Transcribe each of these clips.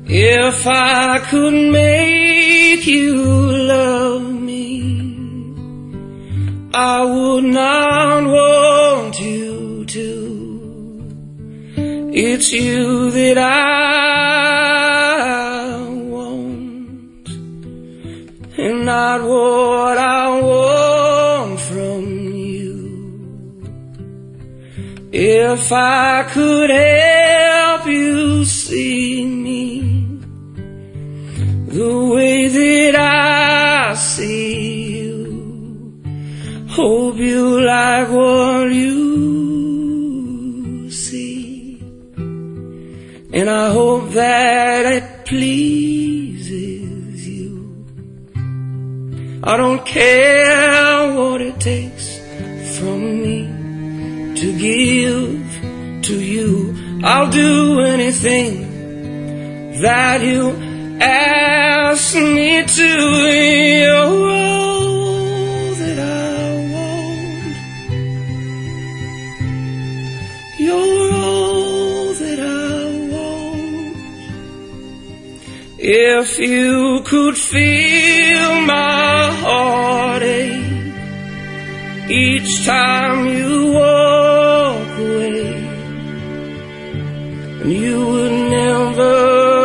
If I could make you love me, I would not want you to. It's you that I want, and not what I want from you. If I could help you see me the way that I see you, hope you like what you see, and I hope that it pleases you. I don't care what it takes from me to give to you. I'll do anything that you ask me to. You're all that I want. You're all that I want. If you could feel my heartache each time you walk away, and you would never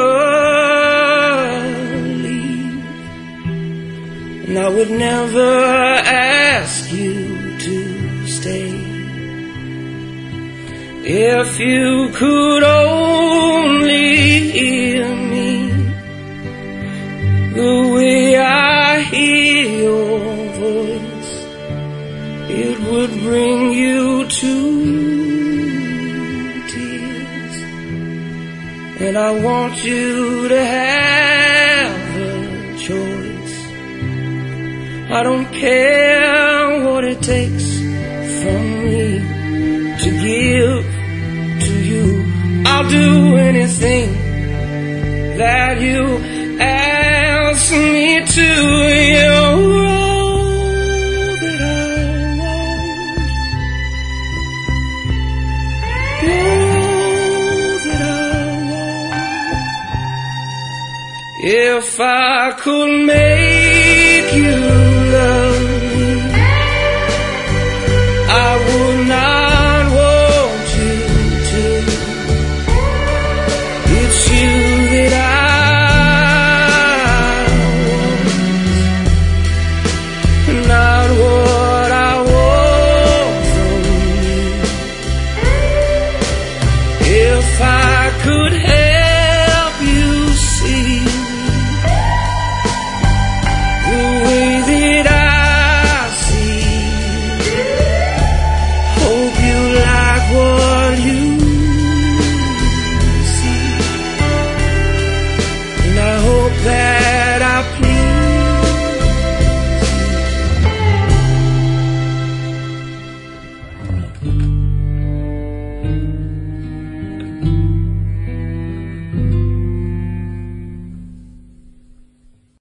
leave, and I would never ask you to stay. If you could only hear me the way I hear your voice, it would bring you to tears. And I want you to have a choice. I don't care what it takes from me to give to you. I'll do anything that you ask me to. You're all that I want. You're all that I want. If I could make you